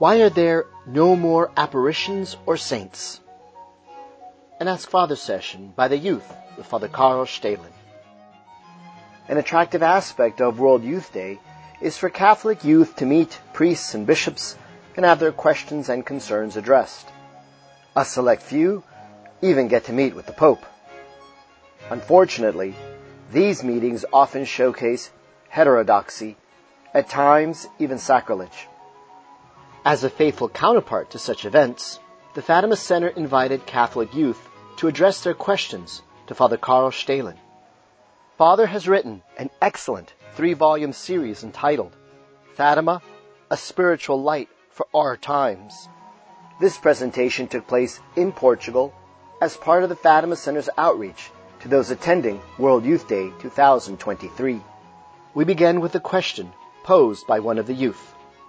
Why are there no more apparitions or saints? An Ask Father session by the youth with Father Karl Stehlen. An attractive aspect of World Youth Day is for Catholic youth to meet priests and bishops and have their questions and concerns addressed. A select few even get to meet with the Pope. Unfortunately, these meetings often showcase heterodoxy, at times even sacrilege. As a faithful counterpart to such events, the Fatima Center invited Catholic youth to address their questions to Father Karl Stehlen. Father has written an excellent 3-volume series entitled Fatima, a Spiritual Light for Our Times. This presentation took place in Portugal as part of the Fatima Center's outreach to those attending World Youth Day 2023. We begin with a question posed by one of the youth.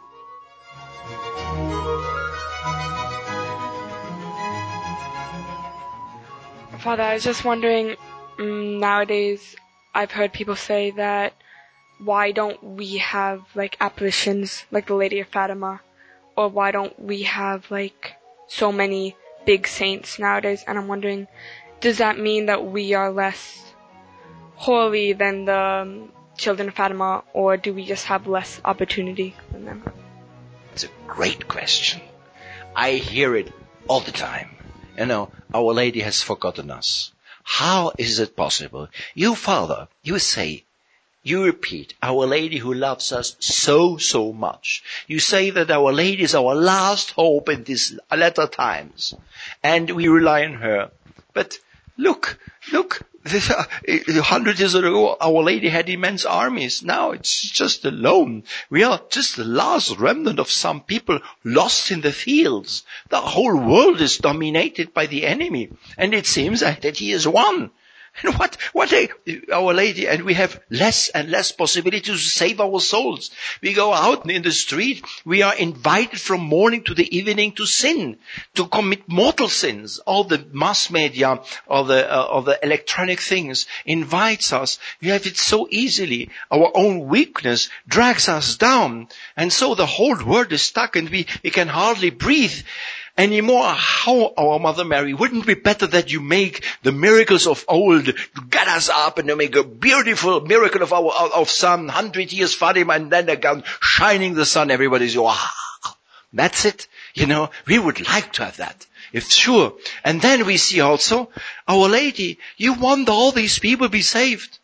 Father, I was just wondering, nowadays I've heard people say that why don't we have apparitions like the Lady of Fatima, or why don't we have so many big saints nowadays? And I'm wondering, does that mean that we are less holy than the children of Fatima, or do we just have less opportunity than them? It's a great question. I hear it all the time. Our Lady has forgotten us. How is it possible? You, Father, you repeat, Our Lady who loves us so, so much. You say that Our Lady is our last hope in these latter times, and we rely on her. But look, 100 years ago, Our Lady had immense armies. Now it's just alone. We are just the last remnant of some people lost in the fields. The whole world is dominated by the enemy, and it seems that he is won. And Our Lady, and we have less and less possibility to save our souls. We go out in the street, we are invited from morning to the evening to sin, to commit mortal sins. All the mass media, all the electronic things invites us. We have it so easily. Our own weakness drags us down. And so the whole world is stuck and we can hardly breathe anymore. How, our Mother Mary, wouldn't it be better that you make the miracles of old to get us up and to make a beautiful miracle of some 100 years Fatima, and then again shining the sun, everybody's, wow. That's it. We would like to have that. If sure. And then we see also, Our Lady, you want all these people be saved.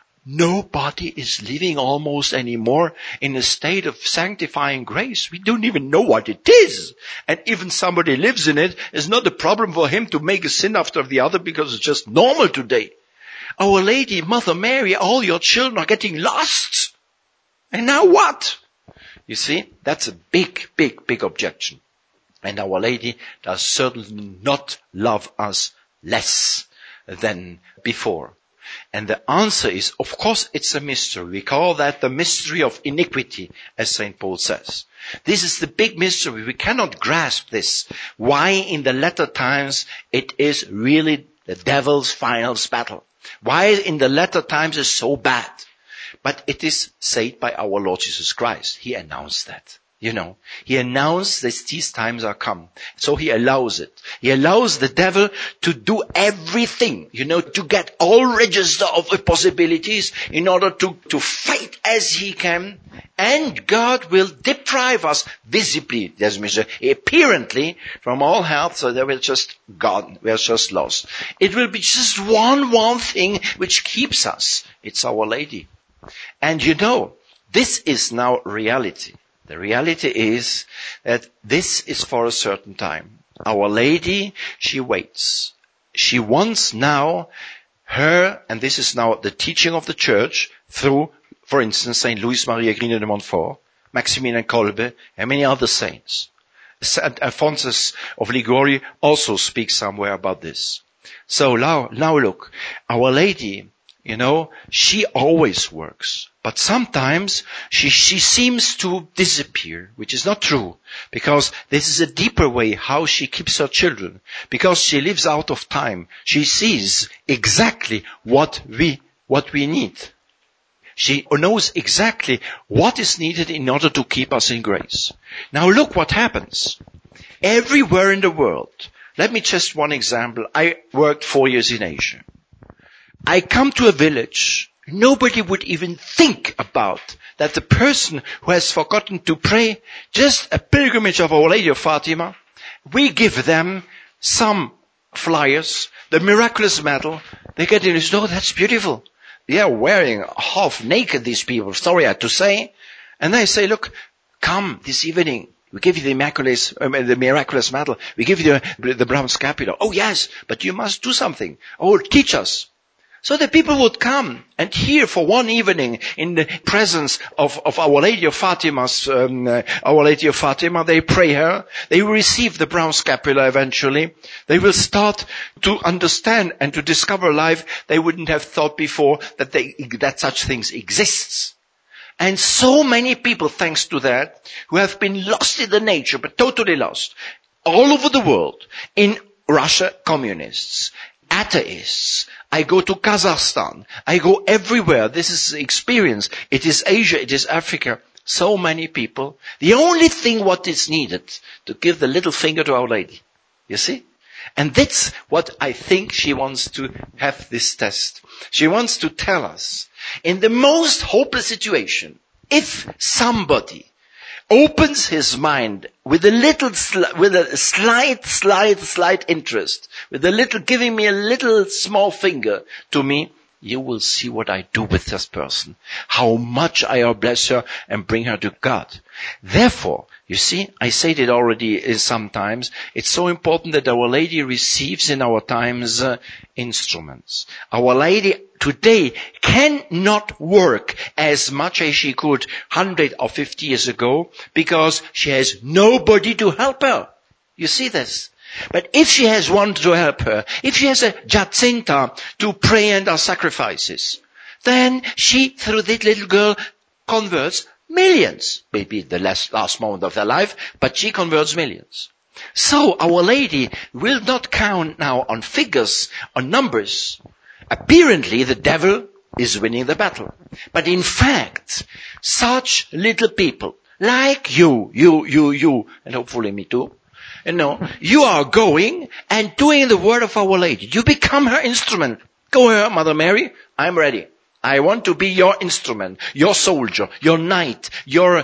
Nobody is living almost anymore in a state of sanctifying grace. We don't even know what it is. And even somebody lives in it, it's not a problem for him to make a sin after the other because it's just normal today. Our Lady, Mother Mary, all your children are getting lost. And now what? You see, that's a big, big, big objection. And Our Lady does certainly not love us less than before. And the answer is, of course, it's a mystery. We call that the mystery of iniquity, as St. Paul says. This is the big mystery. We cannot grasp this. Why in the latter times it is really the devil's final battle. Why in the latter times is so bad. But it is said by our Lord Jesus Christ. He announced that. He announced that these times are come. So he allows it. He allows the devil to do everything, to get all register of possibilities in order to fight as he can. And God will deprive us visibly, apparently, from all health, so that we're just gone. We're just lost. It will be just one thing which keeps us. It's Our Lady. And this is now reality. The reality is that this is for a certain time. Our Lady, she waits. She wants now and this is now the teaching of the Church through, for instance, Saint Louis Maria Grigny de Montfort, Maximilian Kolbe, and many other saints. Saint Alphonsus of Liguori also speaks somewhere about this. So now look, Our Lady, she always works. But sometimes she seems to disappear, which is not true, because this is a deeper way how she keeps her children, because she lives out of time. She sees exactly what we need. She knows exactly what is needed in order to keep us in grace. Now look what happens. Everywhere in the world. Let me just one example. I worked 4 years in Asia. I come to a village. Nobody would even think about that the person who has forgotten to pray, just a pilgrimage of Our Lady of Fatima, we give them some flyers, the miraculous medal. They get in, oh, that's beautiful. They are wearing half naked, these people, sorry I had to say. And they say, look, come this evening. We give you the miraculous medal. We give you the brown scapular. Oh yes, but you must do something. Oh, teach us. So the people would come and hear for one evening in the presence of Our Lady of Fatima's, Our Lady of Fatima, they pray her. They will receive the brown scapular eventually. They will start to understand and to discover life they wouldn't have thought before that such things exists. And so many people, thanks to that, who have been lost in the nature, but totally lost, all over the world, in Russia, communists, atheists. I go to Kazakhstan. I go everywhere. This is experience. It is Asia. It is Africa. So many people. The only thing what is needed to give the little finger to Our Lady. You see? And that's what I think she wants to have this test. She wants to tell us, in the most hopeless situation, if somebody opens his mind with a slight interest, with a little, giving me a little small finger to me, you will see what I do with this person. How much I bless her and bring her to God. Therefore, you see, I said it already sometimes, it's so important that Our Lady receives in our times instruments. Our Lady today cannot work as much as she could 100 or 50 years ago because she has nobody to help her. You see this? But if she has one to help her, if she has a Jacinta to pray and our sacrifices, then she, through that little girl, converts millions. Maybe the last moment of their life, but she converts millions. So Our Lady will not count now on figures, on numbers. Apparently the devil is winning the battle. But in fact, such little people, like you, and hopefully me too, you are going and doing the word of Our Lady. You become her instrument. Go here, Mother Mary, I'm ready. I want to be your instrument, your soldier, your knight, your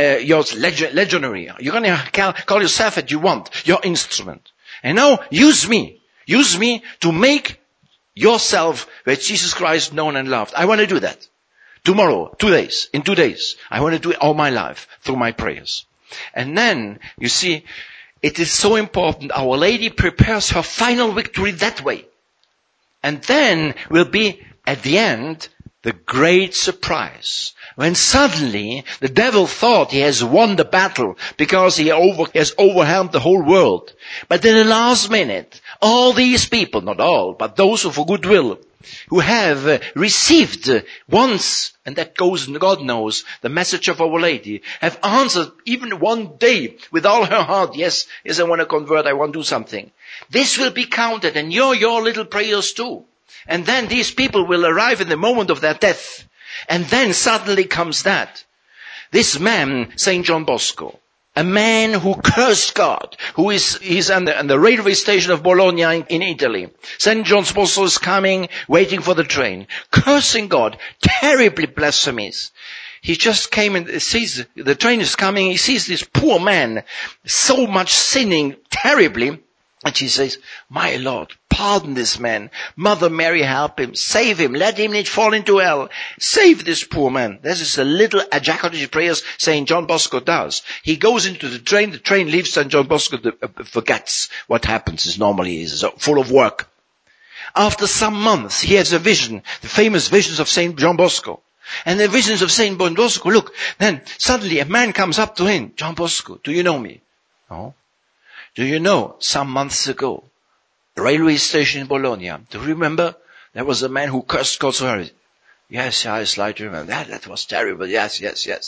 legionary. You're going to call yourself what you want, your instrument. And now use me to make yourself with Jesus Christ known and loved. I want to do that. Tomorrow, in 2 days, I want to do it all my life through my prayers. And then, you see, it is so important. Our Lady prepares her final victory that way. And then will be, at the end, the great surprise. When suddenly the devil thought he has won the battle because he has overwhelmed the whole world. But in the last minute, all these people, not all, but those who for goodwill, who have received once, and that goes, God knows, the message of Our Lady, have answered even one day with all her heart, yes, I want to convert, I want to do something. This will be counted, and your little prayers too. And then these people will arrive in the moment of their death. And then suddenly comes that. This man, Saint John Bosco, a man who cursed God, he's on the railway station of Bologna in Italy. Saint John Bosco is coming, waiting for the train, cursing God, terribly blasphemous. He just came and sees the train is coming, he sees this poor man, so much sinning terribly, and she says, my Lord, pardon this man. Mother Mary, help him. Save him. Let him not fall into hell. Save this poor man. This is the little ejaculatory prayers St. John Bosco does. He goes into the train leaves, St. John Bosco forgets what happens. Is normally is full of work. After some months, he has a vision, the famous visions of St. John Bosco. And the visions of St. John Bosco, look, then suddenly a man comes up to him. John Bosco, do you know me? No. Do you know, some months ago, the railway station in Bologna, do you remember? There was a man who cursed God so hard. Yes, I slightly remember. That was terrible. Yes.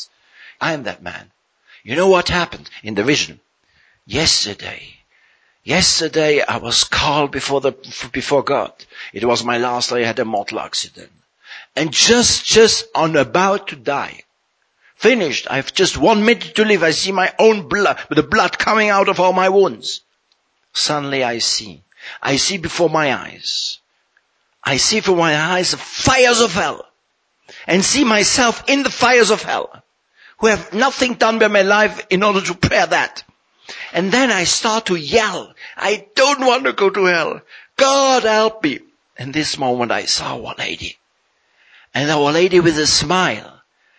I am that man. You know what happened in the vision? Yesterday I was called before God. It was my last day. I had a mortal accident. and just on about to die. Finished. I have just 1 minute to live. I see my own blood, the blood coming out of all my wounds. Suddenly I see before my eyes. I see before my eyes the fires of hell. And see myself in the fires of hell. Who have nothing done by my life in order to prepare that. And then I start to yell. I don't want to go to hell. God help me. In this moment I saw Our Lady. And Our Lady with a smile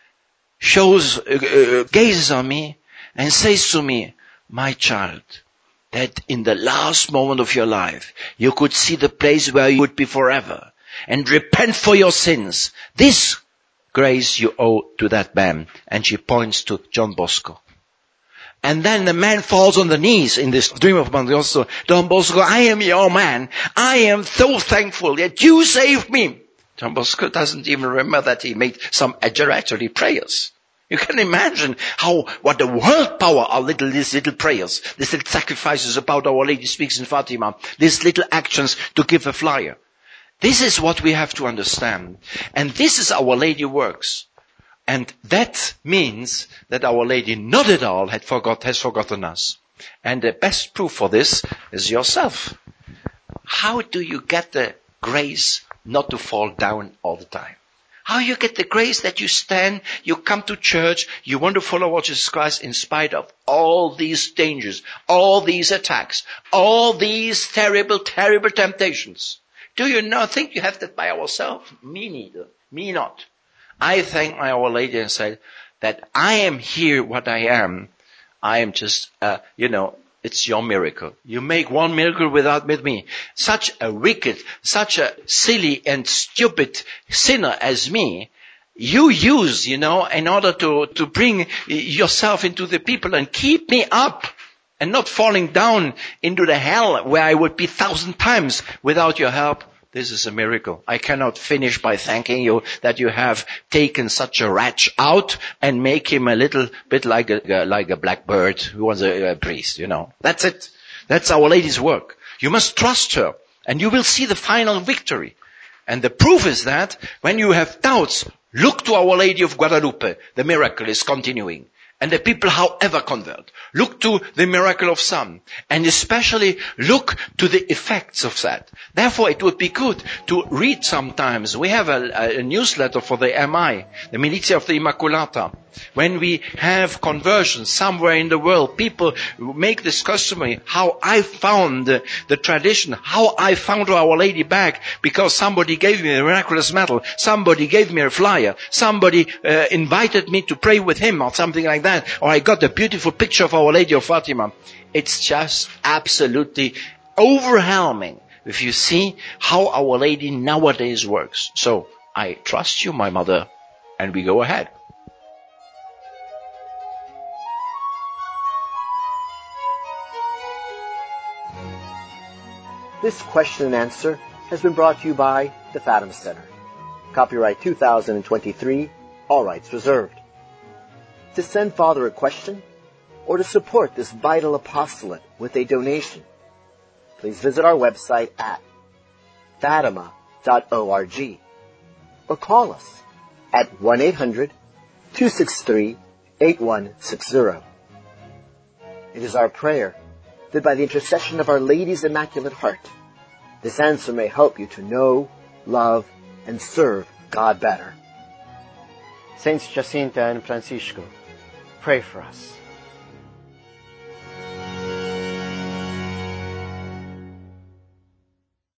gazes on me and says to me, my child, that in the last moment of your life, you could see the place where you would be forever and repent for your sins. This grace you owe to that man. And she points to John Bosco. And then the man falls on the knees in this dream of Don Bosco. Don Bosco, I am your man. I am so thankful that you saved me. John Bosco doesn't even remember that he made some adjuratory prayers. You can imagine what the world power are these little prayers, these little sacrifices about Our Lady speaks in Fatima, these little actions to give a flyer. This is what we have to understand. And this is Our Lady works. And that means that Our Lady not at all has forgotten us. And the best proof for this is yourself. How do you get the grace not to fall down all the time? How you get the grace that you stand, you come to church, you want to follow Lord Jesus Christ in spite of all these dangers, all these attacks, all these terrible, terrible temptations. Do you not think you have that by ourselves? Me neither. Me not. I thank my Our Lady and say that I am here what I am. I am just, it's your miracle. You make one miracle with me. Such a wicked, such a silly and stupid sinner as me, you use, in order to bring yourself into the people and keep me up and not falling down into the hell where I would be 1,000 times without your help. This is a miracle. I cannot finish by thanking you that you have taken such a wretch out and make him a little bit like a black bird who was a priest, That's it. That's Our Lady's work. You must trust her and you will see the final victory. And the proof is that when you have doubts, look to Our Lady of Guadalupe. The miracle is continuing. And the people, however, convert. Look to the miracle of some. And especially look to the effects of that. Therefore, it would be good to read sometimes. We have a newsletter for the MI, the Militia of the Immaculata. When we have conversions somewhere in the world, people make this customary, how I found the tradition, how I found Our Lady back, because somebody gave me a miraculous medal, somebody gave me a flyer, somebody invited me to pray with him or something like that, or I got a beautiful picture of Our Lady of Fatima. It's just absolutely overwhelming if you see how Our Lady nowadays works. So I trust you, my mother, and we go ahead. This question and answer has been brought to you by the Fatima Center. Copyright 2023, all rights reserved. To send Father a question or to support this vital apostolate with a donation, please visit our website at fatima.org or call us at 1-800-263-8160. It is our prayer that by the intercession of Our Lady's Immaculate Heart, this answer may help you to know, love, and serve God better. Saints Jacinta and Francisco, pray for us.